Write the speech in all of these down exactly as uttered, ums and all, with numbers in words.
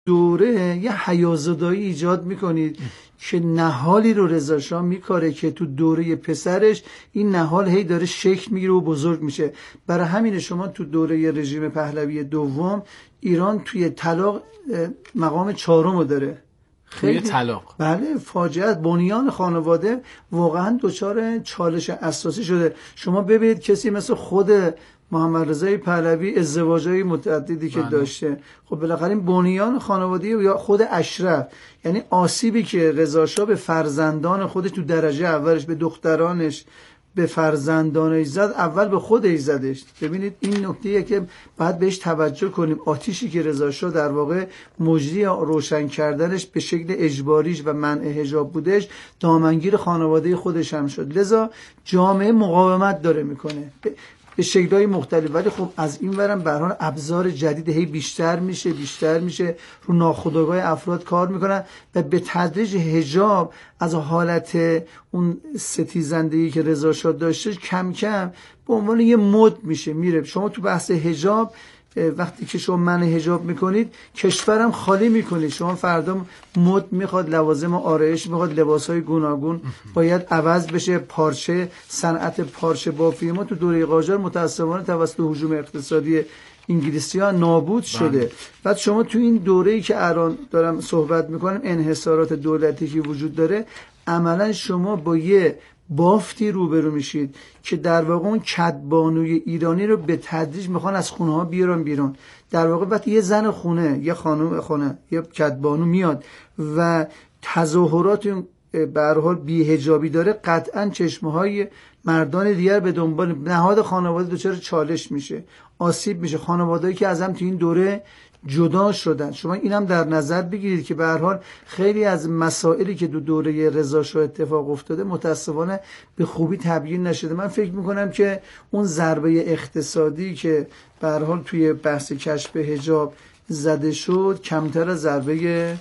دوره یه حیازدایی ایجاد میکنید که نهالی رو رضا شاه میکاره که تو دوره پسرش این نهال هی داره شکل میگیره و بزرگ میشه. برای همین شما تو دوره رژیم پهلوی دوم ایران توی طلاق مقام چهارم رو داره. خیلی طلاق، بله، فاجعه. بنیان خانواده واقعا دچار چالش اساسی شده. شما ببینید کسی مثل خود محمد رضا پهلوی ازدواجای متعددی که بله. داشته، خب بالاخره این بنیان خانوادگی یا خود اشرف، یعنی آسیبی که رضا شاه به فرزندان خودش تو درجه اولش، به دخترانش، به فرزندانش زد، اول به خودش زدش. ببینید این نکته‌ایه که باید بهش توجه کنیم. آتیشی که رضا شاه در واقع مجری روشن کردنش به شکل اجباریش و منع حجاب بودش، دامنگیر خانواده خودش هم شد. لذا جامعه مقاومت داره میکنه به شکل‌های مختلف، ولی خب از این ورم به هر حال ابزار جدید هی بیشتر میشه بیشتر میشه رو ناخودآگاه افراد کار میکنن و به تدریج حجاب از حالت اون ستیزندگی که رضا شاه داشته کم کم به عنوان یه مد میشه میره. شما تو بحث حجاب وقتی که شما منع حجاب میکنید کشورم خالی میکنید. شما فردا مد میخواد، لوازم آرایش میخواد، لباسهای گوناگون باید عوض بشه. پارچه، صنعت پارچه بافی ما تو دوره قاجار متاسفانه توسط هجوم اقتصادی انگلیسی ها نابود شده. بعد شما تو این دوره‌ای که الان دارم صحبت میکنم، انحصارات دولتی که وجود داره، عملا شما با یه بافتی روبرو میشید که در واقع اون کدبانوی ایرانی رو به تدریج میخوان از خونه ها بیارن بیرون. در واقع وقتی یه زن خونه، یه خانم خونه، یه کدبانو میاد و تظاهرات به هر حال بی‌حجابی داره، قطعاً چشمه‌های مردان دیگر به دنبال، نهاد خانواده دچار چالش میشه، آسیب میشه. خانواده‌ای که از هم تو این دوره جدا شدن. شما اینم در نظر بگیرید که به هر حال خیلی از مسائلی که دو دوره رضا شاه اتفاق افتاده متاسفانه به خوبی تبیین نشده. من فکر میکنم که اون ضربه اقتصادی که به هر حال توی بحث کشف حجاب زده شد کمتر از ضربه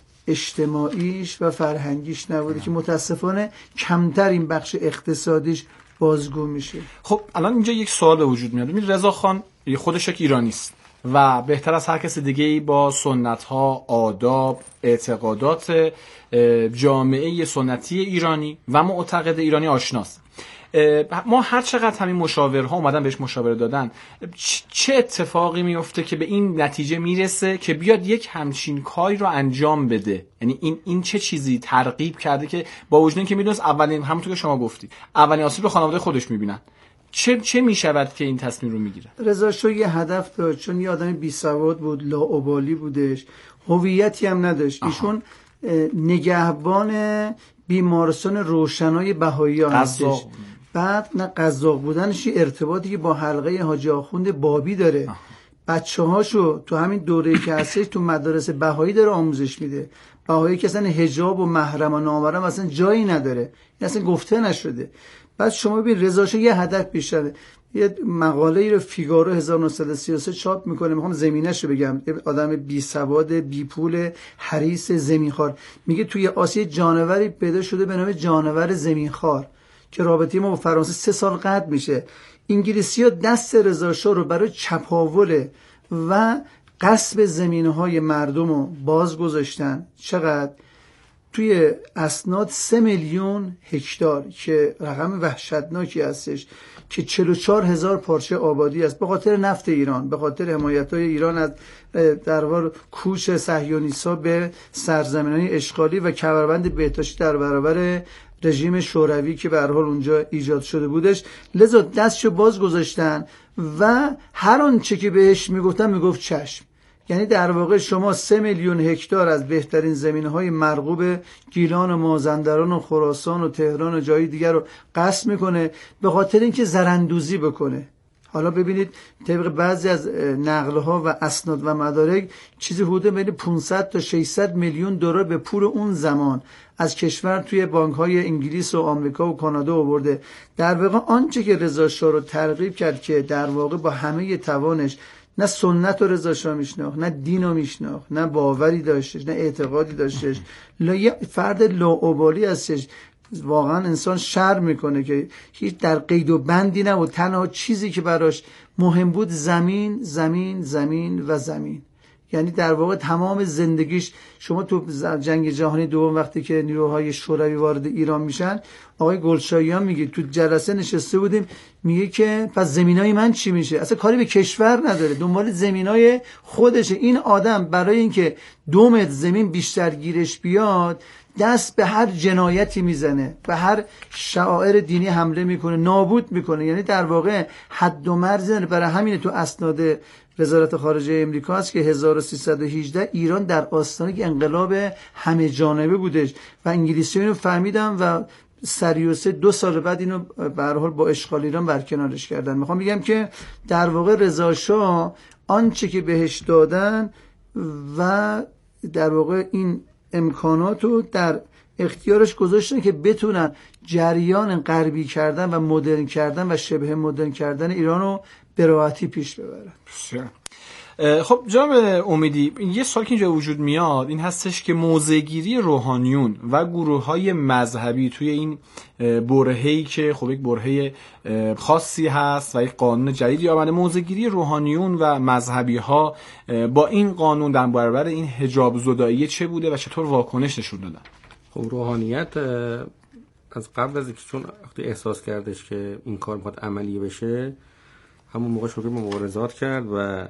اجتماعیش و فرهنگیش نبوده که متاسفانه کمتر این بخش اقتصادیش بازگو میشه. خب الان اینجا یک سوال به وجود میاد. ببین رضا خان خودش یک ایرانی است و بهتر از هر کس دیگه‌ای با سنت‌ها، آداب، اعتقادات جامعه سنتی ایرانی و معتقد ایرانی آشناست. ما هر چقدر همین مشاورها اومدن بهش مشاوره دادن، چه اتفاقی میفته که به این نتیجه میرسه که بیاد یک همچین کاری رو انجام بده؟ یعنی این این چه چیزی ترغیب کرده که با وجود اینکه میدونست اولین، همونطور که شما گفتید، اولین آسیب رو خانواده خودش میبینن، چه چه میشود که این تصمیم رو میگیره؟ رضا شاه یه هدف داشت، چون یه آدم بی سواد بود، لاابالی بودش، هویتی هم نداشت. ایشون نگهبان بیمارستان روشنای بهائیان هستش. بعد نه قزاق بودنش ارتباطی که با حلقه حاجی آخوند بابی داره. بچه‌هاشو تو همین دوره‌ای که هستش تو مدارس بهایی داره آموزش میده. بهایی که اصلا حجاب و محرم و نامحرم اصلا جایی نداره، اصلا گفته نشده. بعد شما ببین رضا شاه یه هدف بیشتره. یه مقاله رو فیگارو هزار و نهصد و سی و سه چاپ میکنه، میخوام زمینش رو بگم. آدم بی سواد، بی پول، حریص، زمینخوار. میگه توی آسیا جانوری پیدا شده به نام جانور زمینخوار که رابطه ما با فرانسه سه سال قطع میشه. انگلیسی‌ها دست رضا شاه رو برای چپاول و غصب زمینهای مردم رو باز گذاشتن. چقدر؟ توی اسناد سه میلیون هکتار که رقم وحشتناکی هستش که چهل و چهار هزار پارچه آبادی است به خاطر نفت ایران، به خاطر حمایت‌های ایران از در واقع کوش صهیونیست‌ها به سرزمین‌های اشغالی و کمربند بهداشتی در برابر رژیم شوروی که به هر حال اونجا ایجاد شده بودش. لذا دستشو باز گذاشتن و هر آنچه که بهش میگفتن میگفت چشم. یعنی در واقع شما سه میلیون هکتار از بهترین زمینهای مرغوب گیلان و مازندران و خراسان و تهران و جای دیگر رو غصب میکنه به خاطر اینکه زرندوزی بکنه. حالا ببینید طبق بعضی از نقل‌ها و اسناد و مدارک چیزی حدود بین پانصد تا ششصد میلیون دلار به پول اون زمان از کشور توی بانک‌های انگلیس و آمریکا و کانادا آورده. در واقع آنچه که رضا شاه رو ترغیب کرد که در واقع با همه توانش نه سنت رو رضا شاه میشناخت، نه دین رو میشناخت، نه باوری داشتش، نه اعتقادی داشتش، لا یه فرد لاابالی هستش. واقعا انسان شرم میکنه که هیچ در قید و بندی نبود. تنها چیزی که براش مهم بود زمین، زمین، زمین و زمین. یعنی در واقع تمام زندگیش، شما تو جنگ جهانی دوم وقتی که نیروهای شوروی وارد ایران میشن، آقای گلشاییان میگه تو جلسه نشسته بودیم، میگه که پس زمینای من چی میشه؟ اصلا کاری به کشور نداره، دنبال زمینای خودشه. این آدم برای اینکه دو متر زمین بیشتر گیرش بیاد دست به هر جنایتی میزنه، به هر شعائر دینی حمله میکنه، نابود میکنه، یعنی در واقع حد و مرز نداره. برای همین تو اسناد وزارت خارجه امریکا هست که هزار و سیصد و هجده ایران در آستانه انقلاب همه جانبه بودش و انگلیسی اینو فهمیدن و سریع و سه دو سال بعد اینو به هر حال با اشغال ایران برکنارش کردن. میخوام بگم که در واقع رضا شاه آنچه که بهش دادن و در واقع این امکاناتو در اختیارش گذاشتن که بتونن جریان غربی کردن و مدرن کردن و شبه مدرن کردن ایرانو به راحتی پیش ببرن. خب جناب امیدی، یه سوال که اینجا وجود میاد این هستش که موضع‌گیری روحانیون و گروه‌های مذهبی توی این برهه‌ای که خب یک برهه خاصی هست و یک قانون جدیدی آمده، موضع‌گیری روحانیون و مذهبی‌ها با این قانون در برابر این حجاب زدایی چه بوده و چطور واکنش نشون دادن؟ خب روحانیت از قبل از اینکه چون وقتی احساس کردش که این کار میخواد عملی بشه، همون موقع شروع به مبارزات کرد و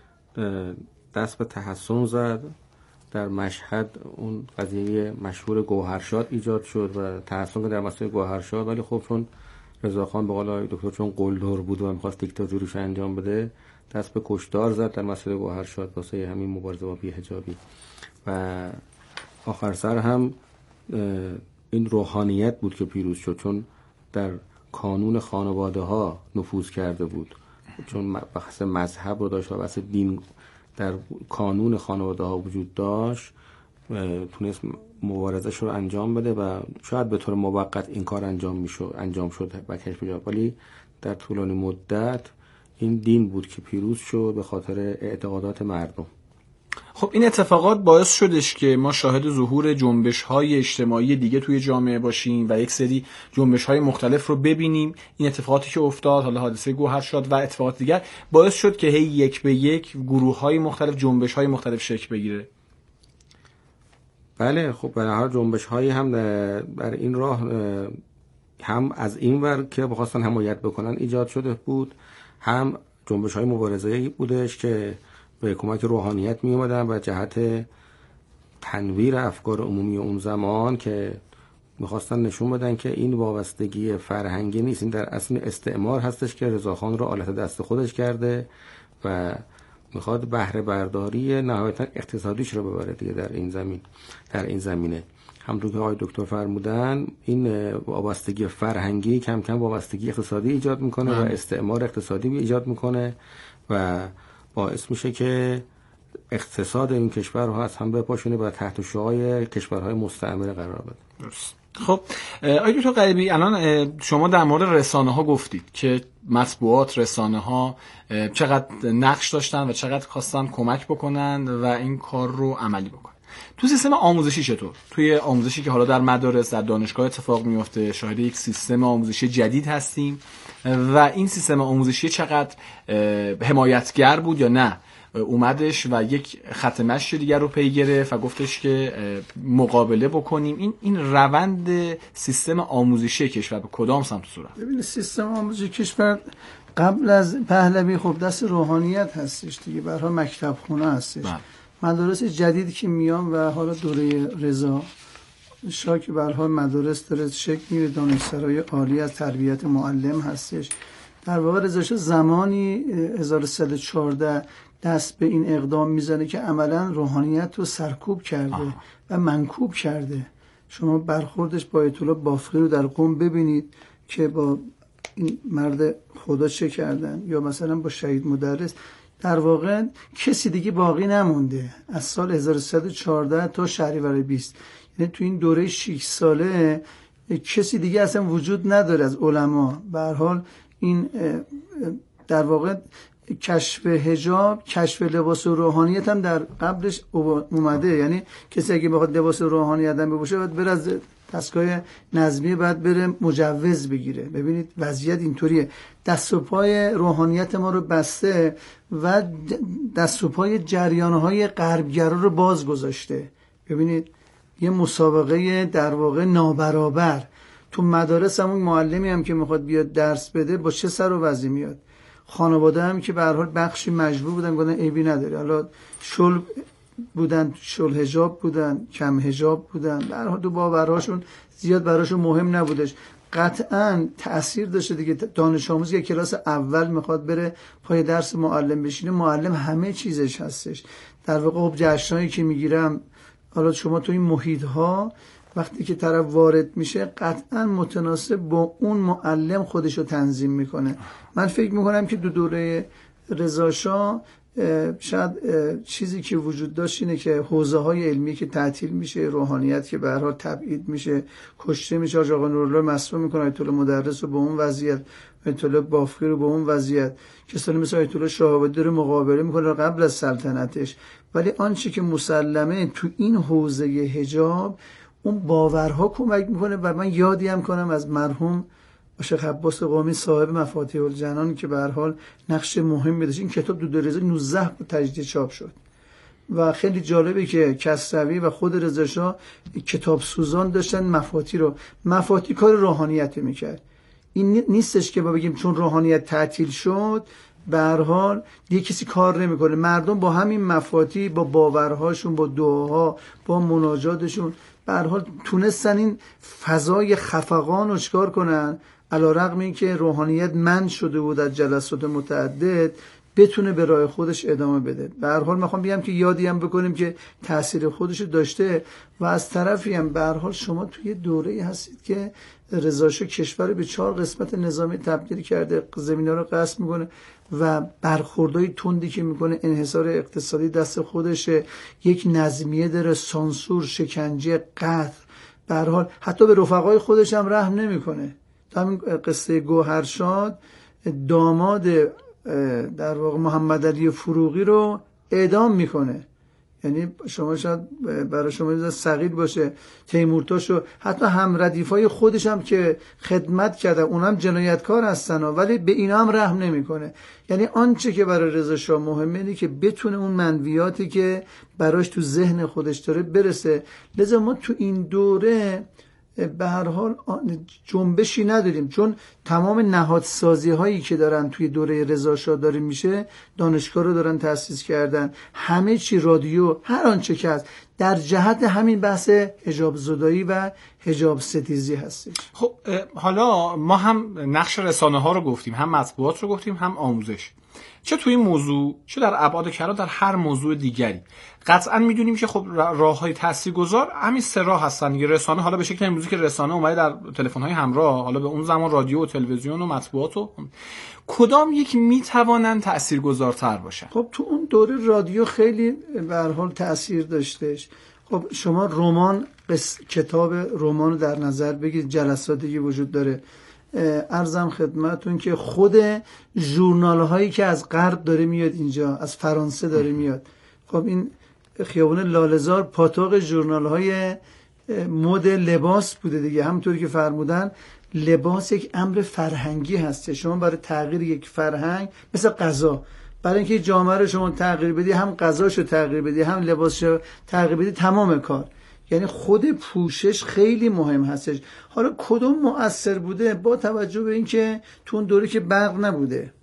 دست به تحسن زد. در مشهد اون قضیه مشهور گوهرشاد ایجاد شد و تحسن در مسئله گوهرشاد، ولی خب چون رضاخان به قول دکتر چون قلدر بود و می‌خواست دیکتاتوریش انجام بده، دست به کشتار زد در مسئله گوهرشاد واسه همین مبارزه با بی‌حجابی. و آخر سر هم این روحانیت بود که پیروز شد، چون در کانون خانواده ها نفوذ کرده بود، چون بحث مذهب رو داشت و بحث دین در کانون خانواده ها وجود داشت، تونست مبارزش رو انجام بده و شاید به طور موقت این کار انجام میشد انجام شد و کشف جا، ولی در طولانی مدت این دین بود که پیروز شد به خاطر اعتقادات مردم. خب این اتفاقات باعث شدش که ما شاهد ظهور جنبش‌های اجتماعی دیگه توی جامعه باشیم و یک سری جنبش‌های مختلف رو ببینیم. این اتفاقاتی که افتاد، حالا حادثه گوهرشاد و اتفاقات دیگر، باعث شد که هی یک به یک گروه‌های مختلف، جنبش‌های مختلف شکل بگیره. بله، خب به هر حال جنبش‌هایی هم بر این راه هم از این ور که بخواستن حمایت بکنن ایجاد شده بود، هم جنبش‌های مبارزه‌ای بودش که به کمک روحانیت می اومدن و جهت تنویر افکار عمومی اون زمان که میخواستن نشون بدن که این وابستگی فرهنگی نیست، این در اصل استعمار هستش که رضاخان رو آلت دست خودش کرده و میخواد بهره برداری نهایتا اقتصادیش رو ببره دیگه در این زمین در این زمینه. همونطور که آقای دکتر فرمودن، این وابستگی فرهنگی کم کم وابستگی اقتصادی ایجاد میکنه و استعمار اقتصادی ایجاد میکنه و باعث میشه که اقتصاد این کشورها از هم بپاشونه و تحت شعاع کشورهای مستعمره قرار بده. خب آقای دکتر غریبی، الان شما در مورد رسانه ها گفتید که مطبوعات، رسانه ها چقدر نقش داشتن و چقدر خواستن کمک بکنن و این کار رو عملی بکنن. تو سیستم آموزشی چطور؟ توی آموزشی که حالا در مدارس، در دانشگاه اتفاق میفته، شاهد یک سیستم آموزشی جدید هستیم و این سیستم آموزشی چقدر حمایتگر بود یا نه اومدش و یک خط مشی دیگر رو پی گرفت و گفتش که مقابله بکنیم. این این روند سیستم آموزشی کشور به کدام سمت صورت؟ ببینید سیستم آموزشی کشور قبل از پهلوی خب دست روحانیت هستش دیگه، به هر حال مکتب خونه هستش. بله. مدارس جدیدی که میان و حالا دوره رضا شاه که به هر حال مدارس داره شکل میگیره، دانشسرای عالی از تربیت معلم هستش. در واقع رضا شاه زمانی هزار و سیصد و چهارده دست به این اقدام میزنه که عملا روحانیت رو سرکوب کرده آه. و منکوب کرده. شما برخوردش با آیت الله بافقی رو در قم ببینید که با این مرد خدا چه کردن، یا مثلا با شهید مدرس. در واقع کسی دیگه باقی نمونده از سال هزار و سیصد و چهارده تا شهریور بیست، یعنی تو این دوره شش ساله کسی دیگه اصلا وجود نداره از علما. به هر حال این در واقع کشف حجاب، کشف لباس و روحانیت هم در قبلش اومده. یعنی کسی اگه بخواد لباس روحانیت هم بپوشه باید بره از دستگاه نظمیه، باید بره مجوز بگیره. ببینید وضعیت اینطوریه، دست و پای روحانیت ما رو بسته و دست و پای جریانهای غربگرا رو باز گذاشته. ببینید یه مسابقه در واقع نابرابر تو مدارس. همون معلمی هم که میخواد بیاد درس بده با چه سر و وضعی میاد. خانواده هم که به هر حال بخشی مجبور بودن گفتن عیبی نداره، حالا شل بودن، شل حجاب بودن، کم حجاب بودن، به هر حال تو باورهاشون زیاد براشون مهم نبودش. قطعا تأثیر داشته دیگه. دانش آموزی که کلاس اول میخواد بره پای درس معلم بشینه، معلم همه چیزش هستش. در واقع خب جشنایی که میگیرم، حالا شما تو این محیط ها وقتی که طرف وارد میشه قطعا متناسب با اون معلم خودشو تنظیم میکنه. من فکر میکنم که دو دوره رضا شاه شاید چیزی که وجود داشت اینه که حوزه های علمی که تعطیل میشه، روحانیت که به هر حال تبعید میشه، کشته میشه، حاج آقا نورالله مصفوع میکنه، آیت الله مدرس رو به اون وضعیت، آیت الله بافقی رو به اون وضعیت، کسانی مثل آیت الله شهاب‌الدین رو مقابله میکنه قبل از سلطنتش. ولی آنچه که مسلمه تو این حوزه حجاب اون باورها کمک میکنه. و من یادی هم کنم از مرحوم شیخ عباس قمی صاحب مفاتیح الجنان که به هر حال نقش مهمی داشت. این کتاب دو دوره نوزده تجدید چاپ شد و خیلی جالبه که کسروی و خود رضا شاه کتاب سوزان داشتن مفاتیح رو. مفاتیح کار روحانیت میکرد. این نیستش که با بگیم چون روحانیت تعطیل شد به هر حال دیگه کسی کار نمیکنه. مردم با همین مفاتیح، با باورهاشون، با دعاها، با مناجاتشون به هر حال تونستن این فضای خفقان رو چکار کنن، علیرغم این که روحانیت منع شده بود از جلسات متعدد، بتونه به راه خودش ادامه بده. به هر حال میخوام بگم که یادی هم بکنیم که تاثیر خودش داشته. و از طرفی هم به هر حال شما توی دوره‌ای هستید که رضا شاه کشور به چهار قسمت نظامی تبدیل کرده، زمینا رو غصب میکنه و برخوردهای تندی که میکنه، انحصار اقتصادی دست خودشه، یک نظمیه داره، سانسور، شکنجه، قتل. به هر حال حتی به رفقای خودش هم رحم نمیکنه. تا همین قصه گوهرشاد، داماد در واقع محمد علی فروغی رو اعدام میکنه. یعنی شما شاید برای شما صغیر باشه، تیمورتاشو حتی هم ردیفای خودش هم که خدمت کرده اونم جنایتکار هستن، ولی به اینا هم رحم نمیکنه. یعنی آنچه که برای رضا شاه مهمه اینه که بتونه اون منویاتی که براش تو ذهن خودش داره برسه. لذا ما تو این دوره به هر حال جنبشی نداریم، چون تمام نهادسازی هایی که دارن توی دوره رضا شاه داره میشه، دانشگاه رو دارن تأسیس کردن، همه چی، رادیو، هر آنچه که هست در جهت همین بحث حجاب زدایی و حجاب ستیزی هستش. خب حالا ما هم نقش رسانه ها رو گفتیم، هم مطبوعات رو گفتیم، هم آموزش. چه توی این موضوع، چه در ابعاد کلا در هر موضوع دیگری قطعا میدونیم که خب راههای تاثیرگذار همین سه راه هستن. یه رسانه، حالا به شکل امروزی که رسانه اومده در تلفن‌های همراه، حالا به اون زمان رادیو و تلویزیون و مطبوعات، و کدام یک میتوانن تاثیرگذارتر باشن؟ خب تو اون دوره رادیو خیلی به هر حال تاثیر داشتش. خب شما رمان، کتاب رمان رو در نظر بگیرید، جلساتی که وجود داره. عرضم خدمتون که خود ژورنال هایی که از غرب داره میاد اینجا، از فرانسه داره میاد. خب این خیابون لاله‌زار پاتوق ژورنال های مد لباس بوده دیگه. همونطوری که فرمودن لباس یک امر فرهنگی هسته. شما برای تغییر یک فرهنگ مثل غذا، برای اینکه جامعه رو شما تغییر بدی، هم غذاشو تغییر بدی، هم لباسشو تغییر بدی، تمام کار. یعنی خود پوشش خیلی مهم هستش. حالا کدوم مؤثر بوده؟ با توجه به اینکه تو اون دوره که برق نبوده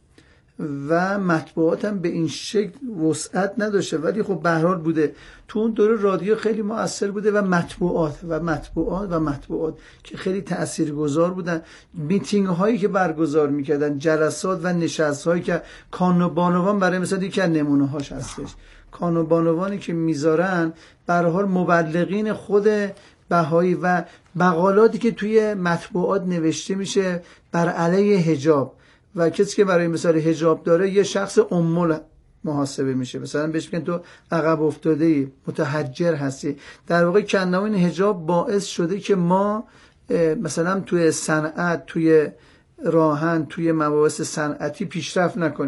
و مطبوعات هم به این شکل وسعت نداشته، ولی خب به هر حال بوده. تو اون دوره رادیو خیلی مؤثر بوده و مطبوعات و مطبوعات و مطبوعات که خیلی تاثیرگذار بودن. میتینگ هایی که برگزار میکردن، جلسات و نشست هایی که کانو بانوان برای مثلا یکی از نمونه هاش هستش. کانو بانوانی که میذارن به هر حال مبلغین خود بهایی و مقالاتی که توی مطبوعات نوشته میشه بر علیه حجاب، و کسی که برای مثال حجاب داره یه شخص امول محاسبه میشه. مثلا بهش میگن تو عقب افتاده‌ای، متحجر هستی. در واقع کندن این حجاب باعث شده که ما مثلا توی صنعت، توی راهن، توی مباحث صنعتی پیشرفت نکنیم.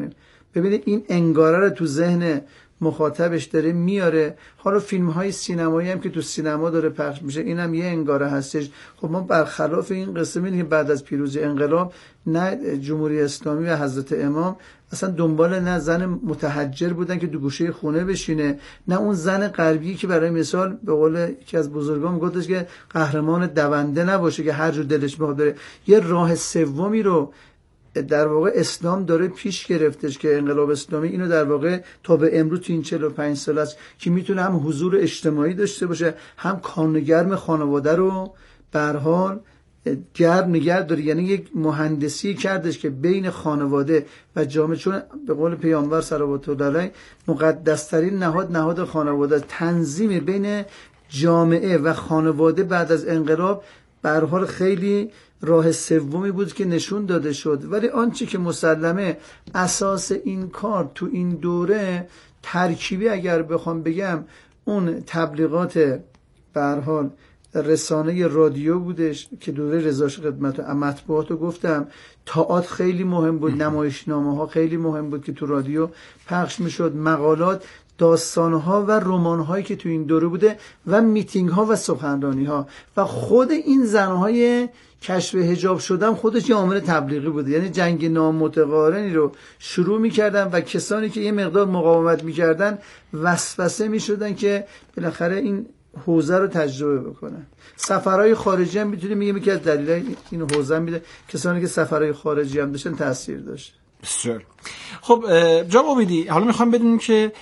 ببینید این انگاره رو تو ذهن مخاطبش داره میاره. حالا فیلم های سینمایی هم که تو سینما داره پخش میشه اینم یه انگاره هستش. خب ما برخلاف این قصه می‌بینیم بعد از پیروزی انقلاب نه جمهوری اسلامی و حضرت امام اصلا دنبال نه زن متحجر بودن که دو گوشه خونه بشینه، نه اون زن غربی که برای مثال به قول یکی از بزرگان میگفتش که قهرمان دونده نباشه که هر جور دلش بخواد بره. یه راه سومی رو در واقع اسلام داره پیش گرفتش که انقلاب اسلامی اینو در واقع تا به امروز تو این چهل و پنج سال است که میتونه هم حضور اجتماعی داشته باشه، هم کانگرم خانواده رو به هر حال گرم نگه داره. یعنی یک مهندسی کردش که بین خانواده و جامعه، چون به قول پیامبر صلوات الله علیه مقدس‌ترین نهاد نهاد خانواده، تنظیم بین جامعه و خانواده بعد از انقلاب به هر حال خیلی راه سومی بود که نشون داده شد. ولی آنچه که مسلمه اساس این کار تو این دوره ترکیبی اگر بخوام بگم اون تبلیغات به هر حال رسانه رادیو بودش که دوره رضا شاه خدمت و مطبوعات رو گفتم، تئاتر خیلی مهم بود، نمایشنامه ها خیلی مهم بود که تو رادیو پخش میشد، مقالات، داستانها و رمان‌هایی که تو این دوره بوده و میتینگ ها و سخنرانی ها و خود این زنهای کشف حجاب شدن خودش یه عامل تبلیغی بوده. یعنی جنگ نامتقارنی رو شروع میکردن و کسانی که یه مقدار مقاومت میکردن وسوسه میشدن که بالاخره این حوزه رو تجربه بکنن. سفرهای خارجی هم میتونیم میگیم یکی از دلایل این حوزه میده، کسانی که سفرهای خارجی هم داشتن تاثیر داشت. بسیار خب جناب امیدی، حالا میخوام بدونیم که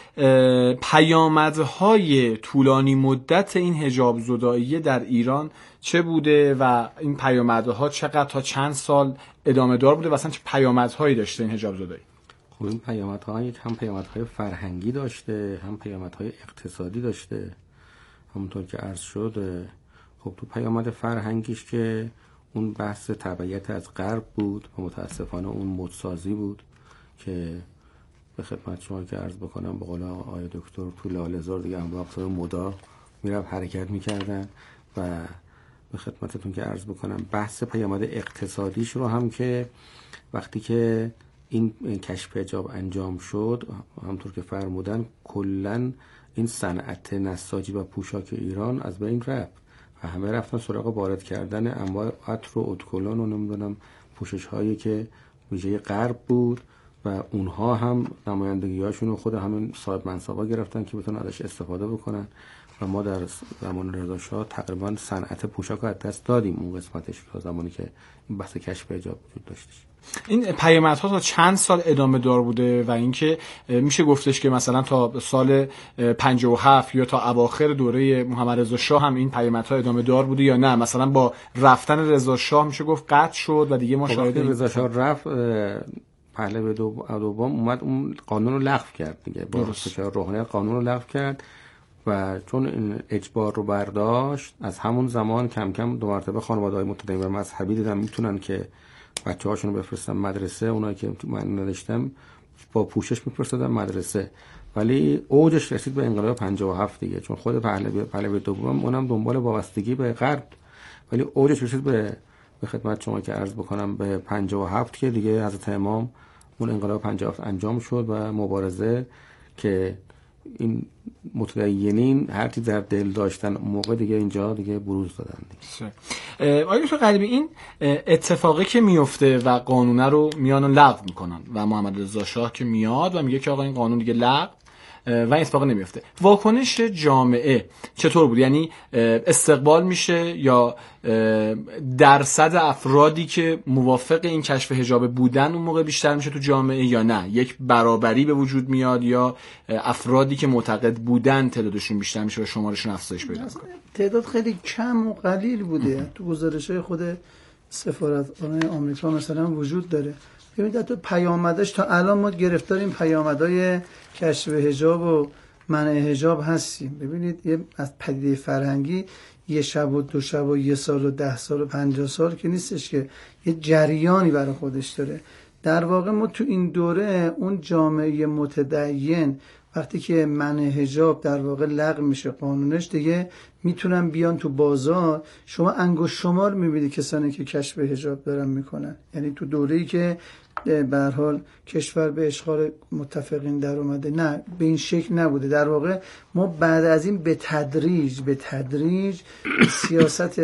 پیامدهای طولانی مدت این حجاب زدایی در ایران چه بوده و این پیامدها چقدر تا چند سال ادامه دار بوده و اصلا چه پیامدهایی داشته این حجاب زدایی؟ خب این پیامدها هم پیامدهای فرهنگی داشته، هم پیامدهای اقتصادی داشته. همونطور که عرض شد، خب تو پیامد فرهنگیش که اون بحث تبعیت از غرب بود و متاسفانه اون مدسازی بود که به خدمت شما که عرض بکنم به قول آقای دکتر تو لاله‌زار دیگه هم وقت مدا میرفت حرکت میکردن. و به خدمتتون که عرض بکنم بحث پیامد اقتصادیش رو هم که وقتی که این کشف حجاب انجام شد، همونطور که فرمودن کلن این صنعت نساجی و پوشاک ایران از بین رفت و همه رفتن سراغ وارد کردن انواع عطر و ادکلون و نمیدونم پوشش هایی که ویژه غرب بود و اونها هم نمایندگی هاشون خود همین صاحب منصبا گرفتن که بتونن ازش استفاده بکنن و ما در زمان رضا شاه تقریبا صنعت پوشاک رو از دست دادیم اون قسمتش تا زمانی که این بحث کشف حجاب وجود داشتش. این پیامدها تا چند سال ادامه دار بوده و اینکه میشه گفتش که مثلا تا سال پنجاه و هفت یا تا اواخر دوره محمد رضا شاه هم این پیامدها ادامه دار بوده یا نه مثلا با رفتن رضا شاه میشه گفت قطع شد و دیگه ما شاهد رضا شاه رفت پهلوی دوم اومد اون قانون رو لغو کرد دیگه، با فشار روحانی قانون رو لغو کرد و چون این اجبار رو برداشت از همون زمان کم کم دو مرتبه خانواده‌های متدین و مذهبی دیدن میتونن که بچه هاشون رو بفرستن مدرسه، اونایی که من نداشتم با پوشش میفرستادن مدرسه. ولی اوجش رسید به انقلاب پنجاه و هفت دیگه، چون خود پهلوی پهلوی دوم اونم دنبال وابستگی به غرب، ولی اوجش رسید به به خدمت شما که عرض بکنم به پنجاه و هفت که دیگه حضرت امام اون انقلاب پنجاه و هفت انجام شد و مبارزه که این متدینین هر چی در دل داشتن اون موقع دیگه اینجا دیگه بروز دادن دیگه. آیا تو قلبی این اتفاقی که میفته و قانونه رو میان و لغو میکنن و محمد رضا شاه که میاد و میگه که آقا این قانون دیگه لغو و این اتفاق نمیفته، واکنش جامعه چطور بود؟ یعنی استقبال میشه یا درصد افرادی که موافق این کشف حجاب بودن اون موقع بیشتر میشه تو جامعه یا نه یک برابری به وجود میاد یا افرادی که معتقد بودن تعدادشون بیشتر میشه و شمارشون افزایش پیدا میکنه؟ تعداد خیلی کم و قلیل بوده. تو گزارش‌های خود سفارتخانه آمریکا مثلا وجود داره. ببینید تو پیامدش تا الان ما گرفتار این پیامدهای کشف حجاب و منع حجاب هستیم. ببینید یه از پدیده فرهنگی یه شب و دو شب و یه سال و ده سال و پنجاه سال که نیستش، که یه جریانی برای خودش داره. در واقع ما تو این دوره اون جامعه متدین وقتی که منع حجاب در واقع لغو میشه قانونش، دیگه میتونن بیان تو بازار. شما انگشت شمار میبینید کسانی که کشف حجاب دارن میکنن، یعنی تو دوره‌ای که به هر حال کشور به اشغال متفقین در اومده، نه به این شکل نبوده. در واقع ما بعد از این به تدریج به تدریج سیاست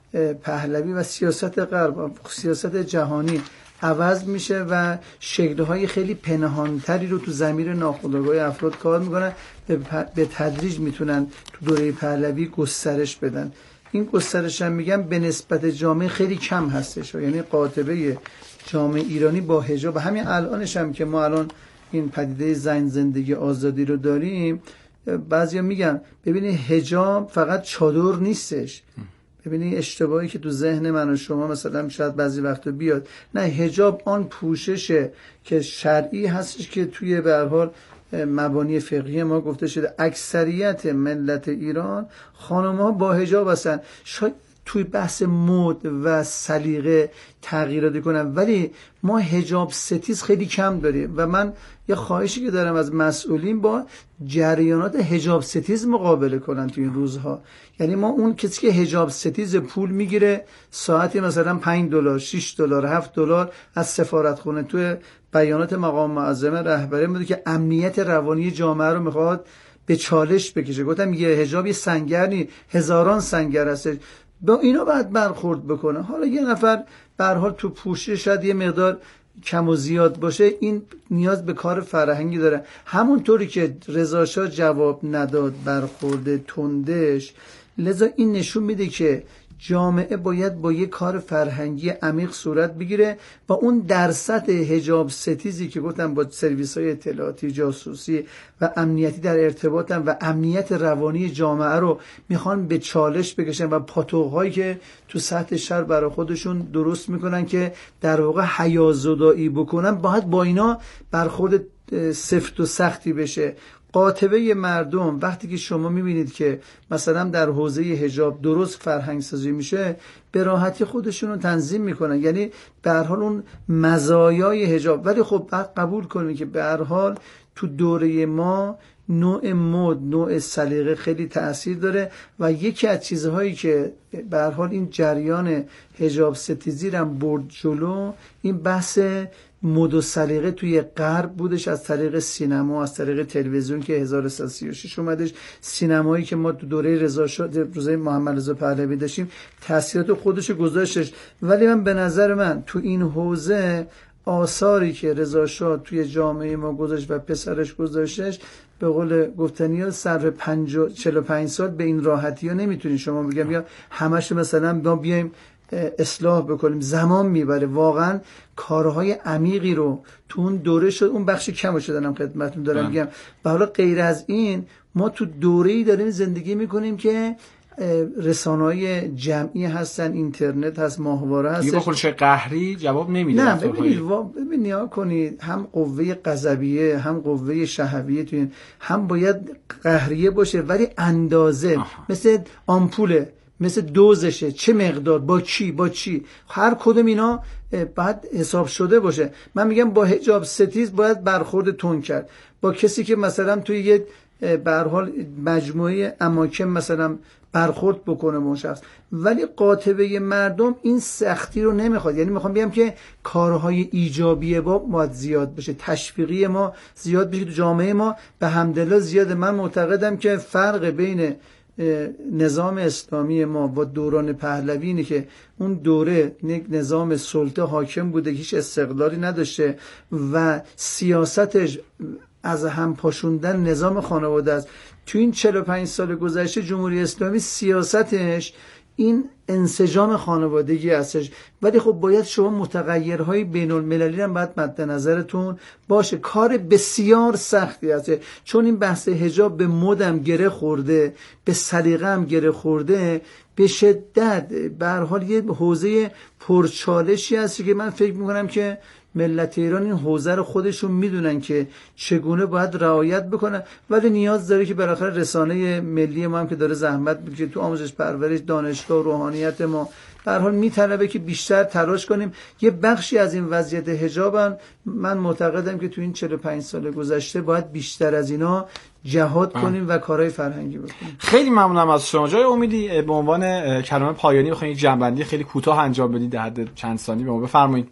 پهلوی و سیاست غرب، سیاست جهانی عوض میشه و شکل‌های خیلی پنهانتری رو تو ضمیر ناخودآگاه افراد کار میکنن، به تدریج میتونن تو دوره پهلوی گسترش بدن. این گسترش هم میگم به نسبت جامعه خیلی کم هستش، یعنی قاطبه جامعه ایرانی با حجاب، و همین الانش هم که ما الان این پدیده زن زندگی آزادی رو داریم، بعضیا میگن ببینید حجاب فقط چادر نیستش. ببینید اشتباهی که تو ذهن من و شما مثلا شاید بعضی وقتا بیاد، نه، حجاب آن پوششه که شرعی هستش که توی به هر حال مبانی فقهی ما گفته شده اکثریت ملت ایران خانم‌ها با حجاب هستن. شاید توی بحث مد و سلیقه تغییراتی کنن، ولی ما حجاب ستیز خیلی کم داریم و من یه خواهشی که دارم از مسئولین با جریانات حجاب ستیز مقابله کنن تو این روزها. یعنی ما اون کسی که حجاب ستیز پول میگیره ساعتی مثلا پنج دلار، شش دلار، هفت دلار از سفارتخونه، توی بیانات مقام معظم رهبری میگه که امنیت روانی جامعه رو میخواد به چالش بکشه. گفتم میگه حجاب یه سنگر نی، هزاران سنگر هست، با اینا باید برخورد بکنه. حالا یه نفر به هر حال تو پوشش شاید یه مقدار کم و زیاد باشه، این نیاز به کار فرهنگی داره. همونطوری که رضا شاه جواب نداد برخورد تندش، لذا این نشون میده که جامعه باید با یه کار فرهنگی عمیق صورت بگیره و اون درصد حجاب ستیزی که گفتم با سرویس‌های اطلاعاتی، جاسوسی و امنیتی در ارتباطن و امنیت روانی جامعه رو میخوان به چالش بکشن و پاتوق‌هایی که تو سطح شهر برای خودشون درست میکنن که در واقع حیازدایی بکنن، باید با اینا برخورد سفت و سختی بشه. قاطبه مردم وقتی که شما میبینید که مثلا در حوزه حجاب درست فرهنگ سازی میشه، به راحتی خودشون رو تنظیم میکنن، یعنی به هر حال اون مزایای حجاب. ولی خب بعد قبول کنید که به هر حال تو دوره ما نوع مد، نوع سلیقه خیلی تأثیر داره و یکی از چیزهایی که به هر حال این جریان حجاب ستیزی رو برد جلو، این بحث مد و سلیقه توی غرب بودش، از طریق سینما، از طریق تلویزیون که هزار و سیصد و سی و شش اومدش، سینمایی که ما تو دوره رضا شاه، روزای محمد رضا پهلوی داشتیم، تاثیرات خودش گذاشتش. ولی من به نظر من تو این حوزه آثاری که رضا شاه توی جامعه ما گذاشت و پسرش گذاشتش، به قول گفتنی صرف چهل و پنج سال به این راحتی ها نمیتونی شما بگم یا همش مثلا ما بیایم اصلاح بکنیم، زمان میبره. واقعا کارهای عمیقی رو تو اون دوره شد، اون بخش کم شدنم خدمتتون دارم میگم. و حالا غیر از این ما تو دوره‌ای داریم زندگی میکنیم که رسانه‌های جمعی هستن، اینترنت هست، ماهواره هست. دیگه با خودش قهری جواب نمیده. نه ببینید ببینید نیا کنید، هم قوه غضبیه هم قوه شهویه تو این، هم باید قهریه باشه ولی اندازه. آها. مثل آمپوله، مثل دوزشه، چه مقدار، با کی، با چی، هر کدوم اینا باید حساب شده باشه. من میگم با حجاب ستیز باید برخورد تون کرد. با کسی که مثلا توی یه به هر حال مجموعه اماکن مثلا برخورد بکنه با شخص، ولی قاطبه مردم این سختی رو نمیخواد. یعنی میخوام بگم که کارهای ایجابی با باید زیاد بشه، تشویقی ما زیاد بشه تو جامعه ما، به حمدالله زیاده. من معتقدم که فرق بین نظام اسلامی ما و دوران پهلوی اینه که اون دوره یک نظام سلطه حاکم بوده که هیچ استقلالی نداشته و سیاستش از هم پاشوندن نظام خانواده است. تو این چهل و پنج سال گذشته جمهوری اسلامی سیاستش این انسجام خانوادگی هستش، ولی خب باید شما متغیرهای بین المللی هم باید مد نظرتون باشه. کار بسیار سختی هست، چون این بحث حجاب به مدم گره خورده، به سلیقه هم گره خورده، به شدت به هر حال یه حوزه پرچالشی هست که من فکر میکنم که ملت ایران این حوزه رو خودشون میدونن که چگونه باید رعایت بکنن، ولی نیاز داره که بالاخره رسانه ملی ما هم که داره زحمت میکشه تو آموزش پرورش، دانشگاه، روحانیت ما به هر حال میطلبه که بیشتر تلاش کنیم. یه بخشی از این وضعیت حجابن، من معتقدم که تو این چهل و پنج سال گذشته باید بیشتر از اینا جهاد کنیم و کارهای فرهنگی بکنیم. خیلی ممنونم از شما. جای امیدی به عنوان کلمه پایانی بخواید یک جنبندی خیلی کوتاه انجام بدید در حد چند ثانیه به ما بفرمایید.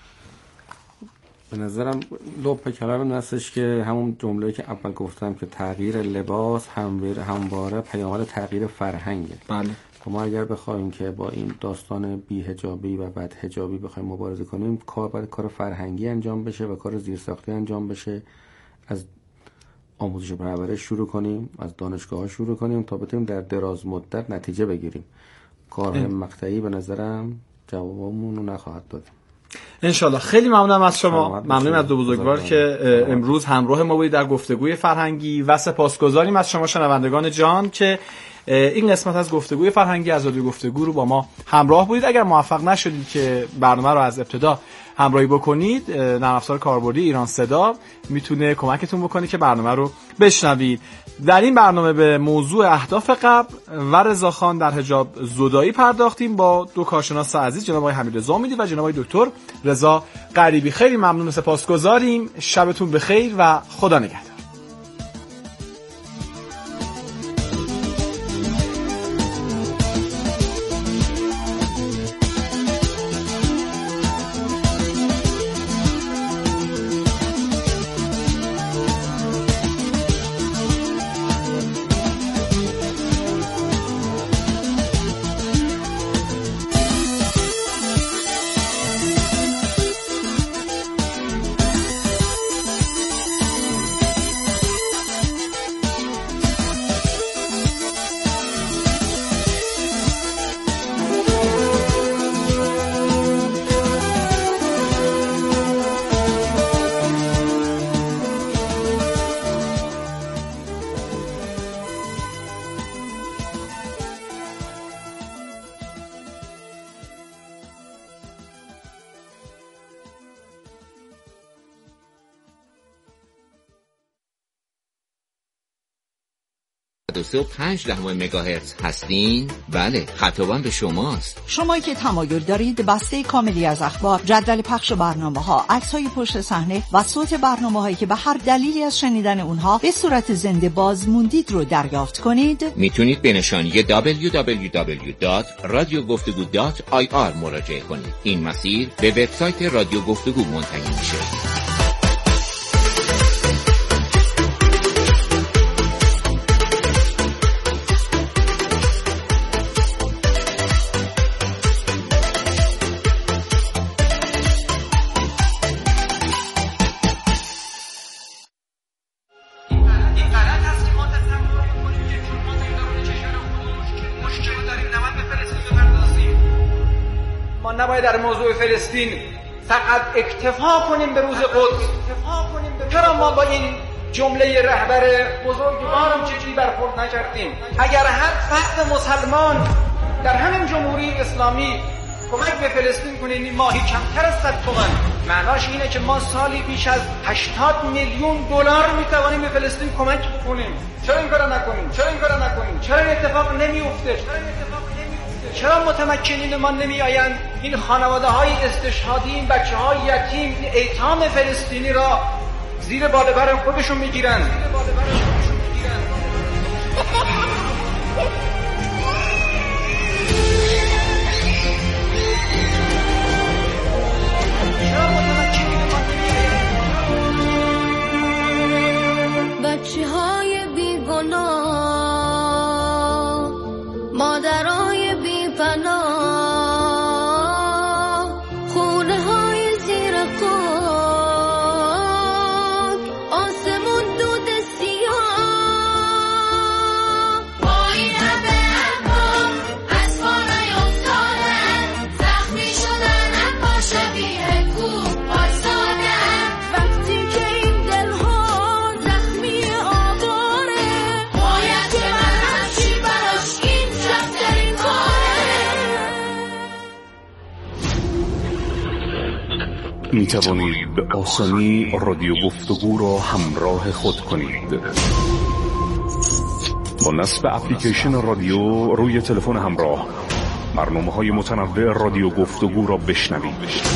به نظرم لب کلام هستش که همون جمله‌ای که اول گفتم که تغییر لباس همواره همواره پیامد تغییر فرهنگه. بله. ما اگر بخوایم که با این داستان بی‌حجابی و بدحجابی بخوایم مبارزه کنیم، کار باید کار فرهنگی انجام بشه و کار زیرساختی انجام بشه. از آموزش و پرورش شروع کنیم، از دانشگاه‌ها شروع کنیم تا بتونیم در دراز مدت نتیجه بگیریم. کارهای مقطعی به نظرم جوابمون رو نخواهد داد. انشالله. خیلی ممنونم از شما، ممنونم از دو بزرگوار که امروز همراه ما بودید در گفتگوی فرهنگی و سپاسگزاریم از شما شنوندگان جان که این قسمت از گفتگوی فرهنگی از رادیو گفتگو رو با ما همراه بودید. اگر موفق نشدید که برنامه رو از ابتدا همراهی بکنید، نرم افزار کاربردی ایران صدا میتونه کمکتون بکنه که برنامه رو بشنوید. در این برنامه به موضوع اهداف قبل و رضاخان در حجاب زدایی پرداختیم با دو کارشناس عزیز، جناب آقای حمیدرضا امیدی و جناب آقای دکتر رضا غریبی. خیلی ممنون و سپاسگزاریم. شبتون بخیر و خدا نگهدار. دو سه و پنج دهم مگاهرتز هستین؟ بله، خطابم به شماست. شما که تمایل دارید بسته کاملی از اخبار، جدول پخش برنامه‌ها، عکس‌های پشت صحنه و صوت برنامه‌هایی که به هر دلیلی از شنیدن اونها به صورت زنده باز موندید رو دریافت کنید، میتونید به نشانی دبلیو دبلیو دبلیو دات رادیو گفتگو دات آی آر مراجعه کنید. این مسیر به وبسایت رادیو گفتگو منتهی میشه. نباید در موضوع فلسطین فقط اکتفا کنیم به روز قدس. چرا ما با این جمله رهبر بزرگوارم چجوری برخورد نکردیم؟ اگر هر فرد مسلمان در همین جمهوری اسلامی کمک به فلسطین کنه این ماهی کمتر از صد تومان، معناش اینه که ما سالی بیش از هشتاد میلیون دلار میتوانیم به فلسطین کمک کنیم. چرا این کارو نکنیم؟ چرا این کارو نکنیم؟ چرا این اتفاق نمیفته؟ چرا متمکنین ما نمی آیند این خانواده های استشهادی، این بچه های یتیم، این ایتام فلسطینی را زیر بالابر خودشون میگیرن؟ بچه های بیگناه، مادرای بی‌پناه، خونه های زیر خاک، آسمون دود سیاه، می توانید به آسانی رادیو گفتگو را همراه خود کنید. با نصب اپلیکیشن رادیو روی تلفن همراه برنامه‌های متنوع رادیو گفتگو را بشنوید.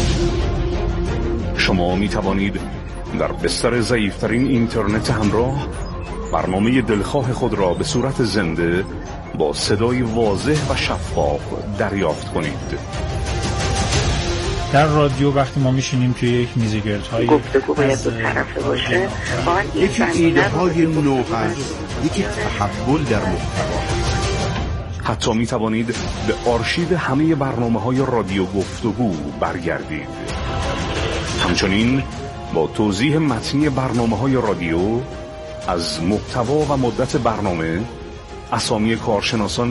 شما می توانید در بستر ضعیف‌ترین اینترنت همراه برنامه دلخواه خود را به صورت زنده با صدای واضح و شفاف دریافت کنید. در رادیو وقتی ما میشینیم توی یک میزگردهای گفتگو باید دو طرفه باشه، یکی ایده های نو هست، یکی تحول در محتوا. حتی می توانید به آرشیو همه برنامه‌های رادیو گفتگو برگردید. همچنین با توضیح متنی برنامه‌های رادیو از محتوا و مدت برنامه، اسامی کارشناسان